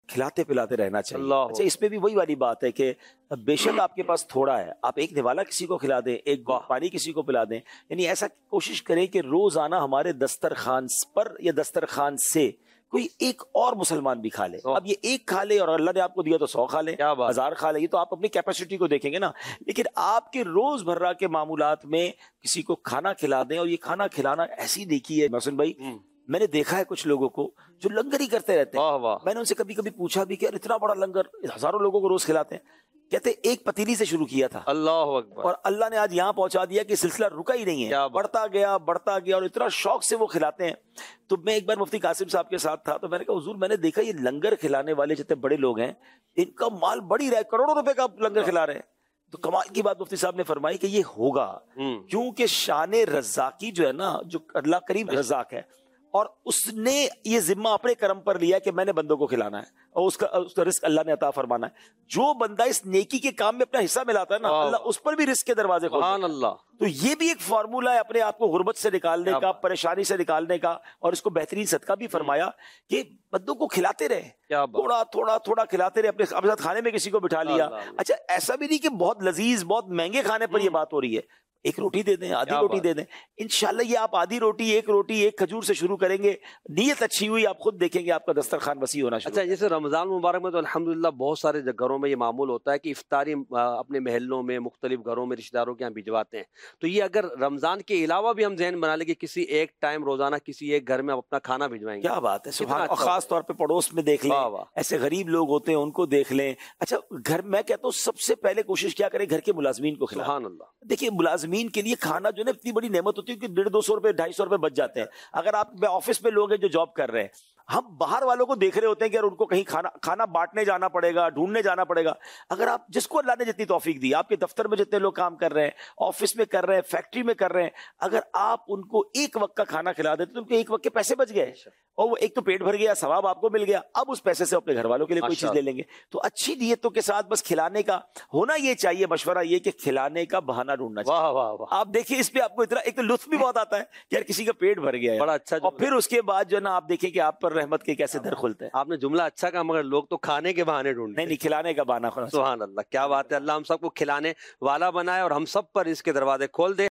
کھلاتے پلاتے رہنا چاہیے. اللہ. اچھا اس پہ بھی وہی والی بات ہے کہ بے شک آپ کے پاس تھوڑا ہے, آپ ایک نوالا کسی کو کھلا دیں, ایک پانی کسی کو پلا دیں, یعنی ایسا کوشش کریں کہ روزانہ ہمارے دسترخوان پر یا دسترخوان سے کوئی ایک اور مسلمان بھی کھا لے. اب یہ ایک کھا لے اور اللہ نے آپ کو دیا تو 100 کھا لے, 1000 کھا لے, یہ تو آپ اپنی کیپیسٹی کو دیکھیں گے نا. لیکن آپ کے روز مرہ کے معمولات میں کسی کو کھانا کھلا دیں, اور یہ کھانا کھلانا ایسی دیکھی ہے محسن بھائی, میں نے دیکھا ہے کچھ لوگوں کو جو لنگر ہی کرتے رہتے ہیں. میں نے ان سے کبھی کبھی پوچھا بھی کہ اتنا بڑا لنگر ہزاروں لوگوں کو روز کھلاتے ہیں, کہتے ایک پتیلی سے شروع کیا تھا, اللہ اکبر, اور اللہ نے آج یہاں پہنچا دیا کہ سلسلہ رکا ہی نہیں ہے, بڑھتا گیا اور اتنا شوق سے وہ کھلاتے ہیں. تو میں ایک بار مفتی قاسم صاحب کے ساتھ تھا, تو میں نے کہا حضور میں نے دیکھا یہ لنگر کھلانے والے جتنے بڑے لوگ ہیں ان کا مال بڑھ ہی رہا ہے, کروڑوں روپے کا لنگر کھلا رہے ہیں. تو کمال کی بات مفتی صاحب نے فرمائی کہ یہ ہوگا کیونکہ شان رزاقی جو ہے نا, جو اللہ کریم رزاق ہے, اور اس نے یہ ذمہ اپنے کرم پر لیا کہ میں نے بندوں کو کھلانا ہے, اور اس کا رزق اللہ نے عطا فرمانا ہے. جو بندہ اس نیکی کے کام میں اپنا حصہ ملاتا ہے نا, اللہ اس پر بھی رزق کے دروازے کھولتا ہے. سبحان اللہ. تو یہ بھی ایک فارمولا ہے اپنے آپ کو غربت سے نکالنے کا, پریشانی سے نکالنے کا, اور اس کو بہترین صدقہ بھی فرمایا کہ بندوں کو کھلاتے رہے, تھوڑا تھوڑا تھوڑا کھلاتے رہے. اپنے ساتھ کھانے میں کسی کو بٹھا لیا. اچھا ایسا بھی نہیں کہ بہت لذیذ بہت مہنگے کھانے پر یہ بات ہو رہی ہے, ایک روٹی دے دیں, آدھی روٹی دے دیں, انشاءاللہ یہ آپ آدھی روٹی, ایک کھجور سے شروع کریں گے, نیت اچھی ہوئی, آپ خود دیکھیں گے آپ کا دسترخوان وسیع ہونا شروع. اچھا جیسے رمضان مبارک میں تو الحمدللہ بہت سارے گھروں میں یہ معمول ہوتا ہے کہ افطاری اپنے محلوں میں مختلف گھروں میں رشتہ داروں کے یہاں بھجواتے ہیں. تو یہ اگر رمضان کے علاوہ بھی ہم ذہن بنا لیں کہ کسی ایک ٹائم روزانہ کسی ایک گھر میں اپنا کھانا بھجوائیں گے, کیا بات ہے, سبحان اللہ. خاص طور پہ پڑوس میں دیکھ لیں, ایسے غریب لوگ ہوتے ہیں ان کو دیکھ لیں. اچھا گھر میں کہتا ہوں سب سے پہلے کوشش کیا کریں, گھر کے ملازمین کو کھلائیں. سبحان اللہ. دیکھیے ملازمین کے لیے کھانا جو ہے اتنی بڑی نعمت ہوتی ہے کہ 150-200 روپے 250 روپے بچ جاتے ہیں. اگر آپ آفس میں لوگ ہیں جو جاب کر رہے ہیں, ہم باہر والوں کو دیکھ رہے ہوتے ہیں کہ ان کو کہیں کھانا بانٹنے جانا پڑے گا, ڈھونڈنے جانا پڑے گا. اگر آپ جس کو اللہ نے جتنی توفیق دی, آپ کے دفتر میں جتنے لوگ کام کر رہے ہیں, آفس میں کر رہے ہیں, فیکٹری میں کر رہے ہیں, اگر آپ ان کو ایک وقت کا کھانا کھلا دیتے تو ان کے ایک وقت کے پیسے بچ گئے, اور وہ ایک تو پیٹ بھر گیا, ثواب آپ کو مل گیا. اب اس پیسے سے اپنے گھر والوں کے لیے کوئی چیز لے لیں گے. تو اچھی نیتوں کے ساتھ بس کھلانے کا ہونا یہ چاہیے. مشورہ یہ کہ کھلانے کا بہانہ ڈھونڈنا چاہیے. آپ دیکھیں اس پہ آپ کو اتنا ایک تو لطف بھی بہت آتا ہے کہ یار کسی کا پیٹ بھر گیا ہے, بڑا اچھا, اور پھر اس کے بعد جو ہے نا آپ دیکھیں کہ آپ پر رحمت کے کیسے در کھلتے ہیں. آپ نے جملہ اچھا کہا, مگر لوگ تو کھانے کے بہانے ڈھونڈتے ہیں. نہیں, کھلانے کا بہانہ. سبحان اللہ, کیا بات ہے. اللہ ہم سب کو کھلانے والا بنائے اور ہم سب پر اس کے دروازے کھول دے.